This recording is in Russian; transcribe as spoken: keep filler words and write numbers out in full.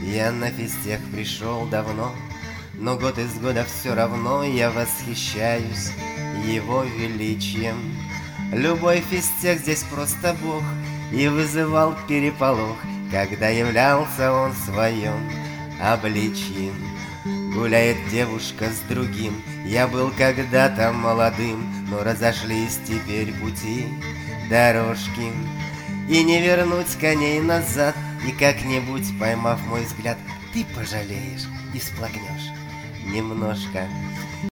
Я на физтех пришел давно, но год из года все равно я восхищаюсь его величием. Любой физтех здесь просто бог, и вызывал переполох, когда являлся он в своем обличье. Гуляет девушка с другим, я был когда-то молодым, но разошлись теперь пути, дорожки, и не вернуть коней назад. И как-нибудь, поймав мой взгляд, ты пожалеешь и всплакнешь немножко.